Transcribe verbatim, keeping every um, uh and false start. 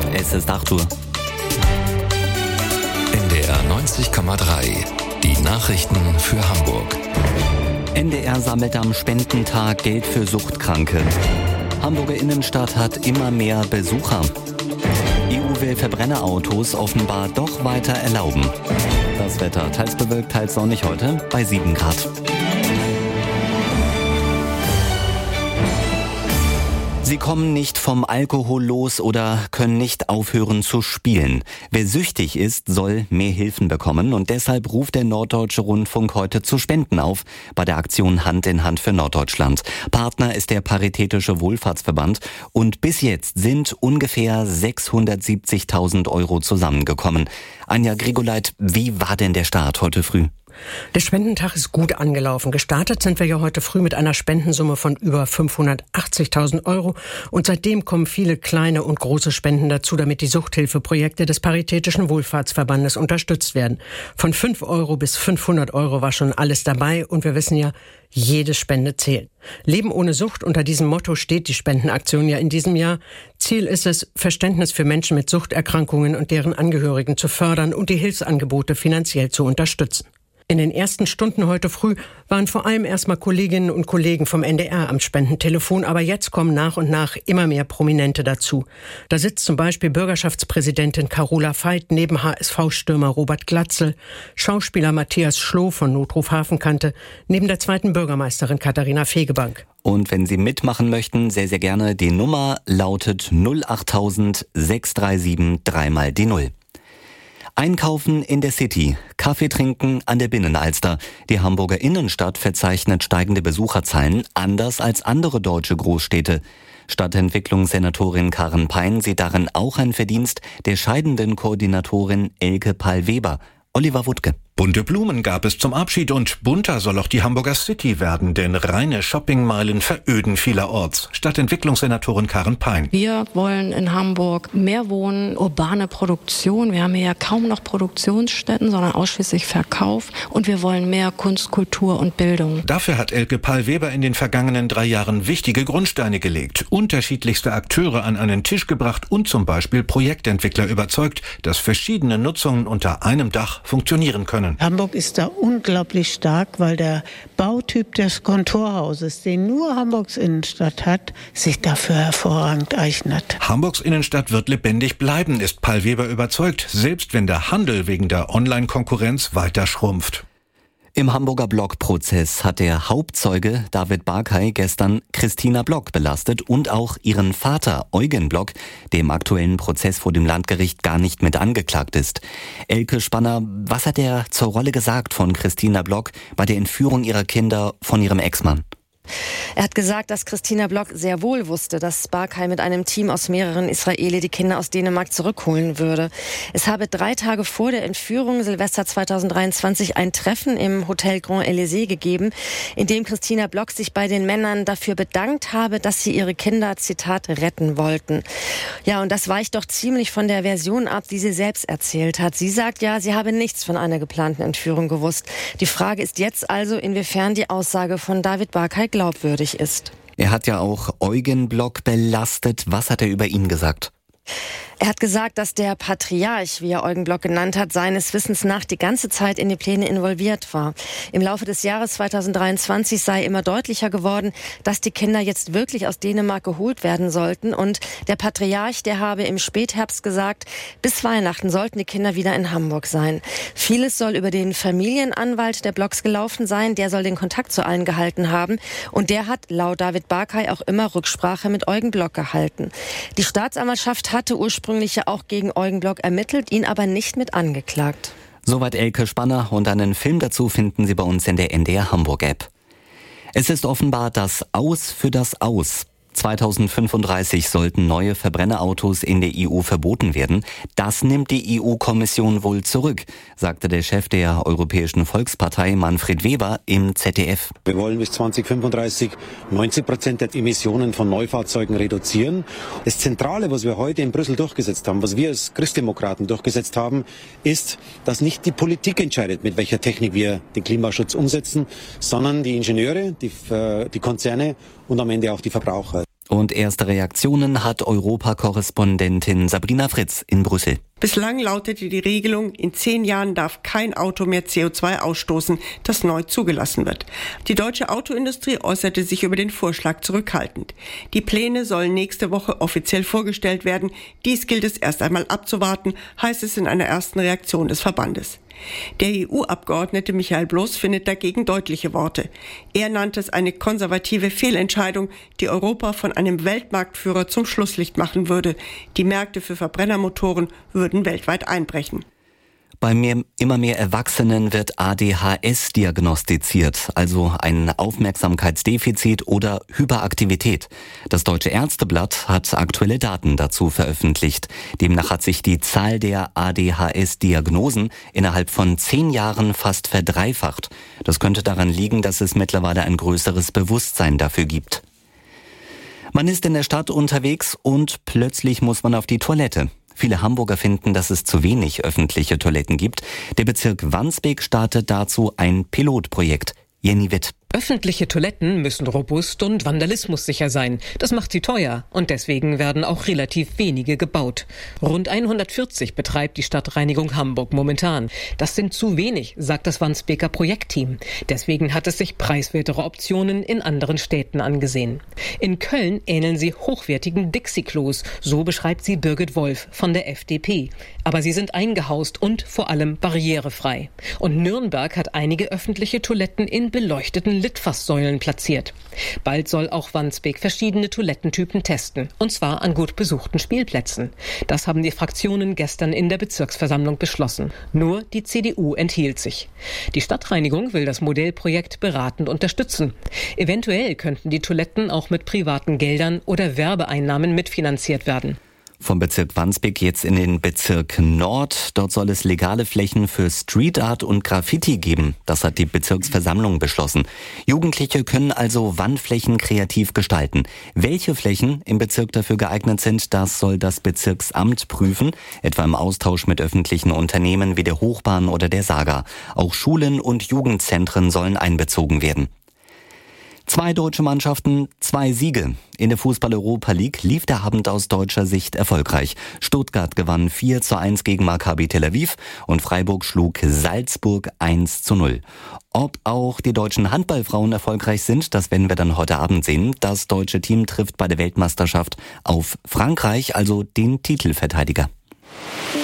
Es ist acht Uhr. N D R neunzig Komma drei. Die Nachrichten für Hamburg. N D R sammelt am Spendentag Geld für Suchtkranke. Hamburger Innenstadt hat immer mehr Besucher. E U will Verbrennerautos offenbar doch weiter erlauben. Das Wetter teils bewölkt, teils sonnig heute bei sieben Grad. Sie kommen nicht vom Alkohol los oder können nicht aufhören zu spielen. Wer süchtig ist, soll mehr Hilfen bekommen und deshalb ruft der Norddeutsche Rundfunk heute zu Spenden auf bei der Aktion Hand in Hand für Norddeutschland. Partner ist der Paritätische Wohlfahrtsverband und bis jetzt sind ungefähr sechshundertsiebzigtausend Euro zusammengekommen. Anja Grigoleit, wie war denn der Start heute früh? Der Spendentag ist gut angelaufen. Gestartet sind wir ja heute früh mit einer Spendensumme von über fünfhundertachtzigtausend Euro. Und seitdem kommen viele kleine und große Spenden dazu, damit die Suchthilfeprojekte des Paritätischen Wohlfahrtsverbandes unterstützt werden. Von fünf Euro bis fünfhundert Euro war schon alles dabei. Und wir wissen ja, jede Spende zählt. Leben ohne Sucht, unter diesem Motto steht die Spendenaktion ja in diesem Jahr. Ziel ist es, Verständnis für Menschen mit Suchterkrankungen und deren Angehörigen zu fördern und die Hilfsangebote finanziell zu unterstützen. In den ersten Stunden heute früh waren vor allem erstmal Kolleginnen und Kollegen vom N D R am Spendentelefon, aber jetzt kommen nach und nach immer mehr Prominente dazu. Da sitzt zum Beispiel Bürgerschaftspräsidentin Carola Veit neben H S V-Stürmer Robert Glatzel, Schauspieler Matthias Schloh von Notruf Hafenkante, neben der zweiten Bürgermeisterin Katharina Fegebank. Und wenn Sie mitmachen möchten, sehr, sehr gerne, die Nummer lautet null achttausend sechs drei sieben drei mal die Null. Einkaufen in der City, Kaffee trinken an der Binnenalster. Die Hamburger Innenstadt verzeichnet steigende Besucherzahlen, anders als andere deutsche Großstädte. Stadtentwicklungssenatorin Karen Pein sieht darin auch ein Verdienst der scheidenden Koordinatorin Elke Pall-Weber. Oliver Wuttke. Bunte Blumen gab es zum Abschied und bunter soll auch die Hamburger City werden, denn reine Shoppingmeilen veröden vielerorts. Stadtentwicklungssenatorin Karen Pein. Wir wollen in Hamburg mehr Wohnen, urbane Produktion. Wir haben hier ja kaum noch Produktionsstätten, sondern ausschließlich Verkauf. Und wir wollen mehr Kunst, Kultur und Bildung. Dafür hat Elke Pall-Weber in den vergangenen drei Jahren wichtige Grundsteine gelegt, unterschiedlichste Akteure an einen Tisch gebracht und zum Beispiel Projektentwickler überzeugt, dass verschiedene Nutzungen unter einem Dach funktionieren können. Hamburg ist da unglaublich stark, weil der Bautyp des Kontorhauses, den nur Hamburgs Innenstadt hat, sich dafür hervorragend eignet. Hamburgs Innenstadt wird lebendig bleiben, ist Pall-Weber überzeugt, selbst wenn der Handel wegen der Online-Konkurrenz weiter schrumpft. Im Hamburger Block-Prozess hat der Hauptzeuge David Barkay gestern Christina Block belastet und auch ihren Vater Eugen Block, der im aktuellen Prozess vor dem Landgericht gar nicht mit angeklagt ist. Elke Spanner, was hat er zur Rolle gesagt von Christina Block bei der Entführung ihrer Kinder von ihrem Ex-Mann? Er hat gesagt, dass Christina Block sehr wohl wusste, dass Barkay mit einem Team aus mehreren Israeli die Kinder aus Dänemark zurückholen würde. Es habe drei Tage vor der Entführung, Silvester zweitausenddreiundzwanzig, ein Treffen im Hotel Grand Elysée gegeben, in dem Christina Block sich bei den Männern dafür bedankt habe, dass sie ihre Kinder, Zitat, retten wollten. Ja, und das weicht doch ziemlich von der Version ab, die sie selbst erzählt hat. Sie sagt ja, sie habe nichts von einer geplanten Entführung gewusst. Die Frage ist jetzt also, inwiefern die Aussage von David Barkay glaubwürdig ist. Er hat ja auch Eugen Block belastet. Was hat er über ihn gesagt? Er hat gesagt, dass der Patriarch, wie er Eugen Block genannt hat, seines Wissens nach die ganze Zeit in die Pläne involviert war. Im Laufe des Jahres zweitausenddreiundzwanzig sei immer deutlicher geworden, dass die Kinder jetzt wirklich aus Dänemark geholt werden sollten. Und der Patriarch, der habe im Spätherbst gesagt, bis Weihnachten sollten die Kinder wieder in Hamburg sein. Vieles soll über den Familienanwalt der Blocks gelaufen sein. Der soll den Kontakt zu allen gehalten haben. Und der hat laut David Barkay auch immer Rücksprache mit Eugen Block gehalten. Die Staatsanwaltschaft hatte ursprünglich ja auch gegen Eugen Block ermittelt, ihn aber nicht mit angeklagt. Soweit Elke Spanner und einen Film dazu finden Sie bei uns in der N D R Hamburg App. Es ist offenbar das Aus für das Aus. zweitausendfünfunddreißig sollten neue Verbrennerautos in der E U verboten werden. Das nimmt die E U-Kommission wohl zurück, sagte der Chef der Europäischen Volkspartei Manfred Weber im Z D F. Wir wollen bis zweitausendfünfunddreißig neunzig Prozent der Emissionen von Neufahrzeugen reduzieren. Das Zentrale, was wir heute in Brüssel durchgesetzt haben, was wir als Christdemokraten durchgesetzt haben, ist, dass nicht die Politik entscheidet, mit welcher Technik wir den Klimaschutz umsetzen, sondern die Ingenieure, die, die Konzerne und am Ende auch die Verbraucher. Und erste Reaktionen hat Europakorrespondentin Sabrina Fritz in Brüssel. Bislang lautete die Regelung, in zehn Jahren darf kein Auto mehr C O zwei ausstoßen, das neu zugelassen wird. Die deutsche Autoindustrie äußerte sich über den Vorschlag zurückhaltend. Die Pläne sollen nächste Woche offiziell vorgestellt werden. Dies gilt es erst einmal abzuwarten, heißt es in einer ersten Reaktion des Verbandes. Der E U-Abgeordnete Michael Bloß findet dagegen deutliche Worte. Er nannte es eine konservative Fehlentscheidung, die Europa von einem Weltmarktführer zum Schlusslicht machen würde. Die Märkte für Verbrennermotoren würden weltweit einbrechen. Bei mehr, immer mehr Erwachsenen wird A D H S diagnostiziert, also ein Aufmerksamkeitsdefizit oder Hyperaktivität. Das Deutsche Ärzteblatt hat aktuelle Daten dazu veröffentlicht. Demnach hat sich die Zahl der A D H S-Diagnosen innerhalb von zehn Jahren fast verdreifacht. Das könnte daran liegen, dass es mittlerweile ein größeres Bewusstsein dafür gibt. Man ist in der Stadt unterwegs und plötzlich muss man auf die Toilette. Viele Hamburger finden, dass es zu wenig öffentliche Toiletten gibt. Der Bezirk Wandsbek startet dazu ein Pilotprojekt. Jenny Witt. Öffentliche Toiletten müssen robust und vandalismussicher sein. Das macht sie teuer und deswegen werden auch relativ wenige gebaut. Rund hundertvierzig betreibt die Stadtreinigung Hamburg momentan. Das sind zu wenig, sagt das Wandsbeker Projektteam. Deswegen hat es sich preiswertere Optionen in anderen Städten angesehen. In Köln ähneln sie hochwertigen Dixie-Klos, so beschreibt sie Birgit Wolf von der F D P. Aber sie sind eingehaust und vor allem barrierefrei. Und Nürnberg hat einige öffentliche Toiletten in beleuchteten Litfaßsäulen platziert. Bald soll auch Wandsbek verschiedene Toilettentypen testen, und zwar an gut besuchten Spielplätzen. Das haben die Fraktionen gestern in der Bezirksversammlung beschlossen. Nur die C D U enthielt sich. Die Stadtreinigung will das Modellprojekt beratend unterstützen. Eventuell könnten die Toiletten auch mit privaten Geldern oder Werbeeinnahmen mitfinanziert werden. Vom Bezirk Wandsbek jetzt in den Bezirk Nord. Dort soll es legale Flächen für Street Art und Graffiti geben. Das hat die Bezirksversammlung beschlossen. Jugendliche können also Wandflächen kreativ gestalten. Welche Flächen im Bezirk dafür geeignet sind, das soll das Bezirksamt prüfen, etwa im Austausch mit öffentlichen Unternehmen wie der Hochbahn oder der Saga. Auch Schulen und Jugendzentren sollen einbezogen werden. Zwei deutsche Mannschaften, zwei Siege. In der Fußball-Europa League lief der Abend aus deutscher Sicht erfolgreich. Stuttgart gewann vier zu eins gegen Maccabi Tel Aviv und Freiburg schlug Salzburg eins zu null. Ob auch die deutschen Handballfrauen erfolgreich sind, das werden wir dann heute Abend sehen. Das deutsche Team trifft bei der Weltmeisterschaft auf Frankreich, also den Titelverteidiger.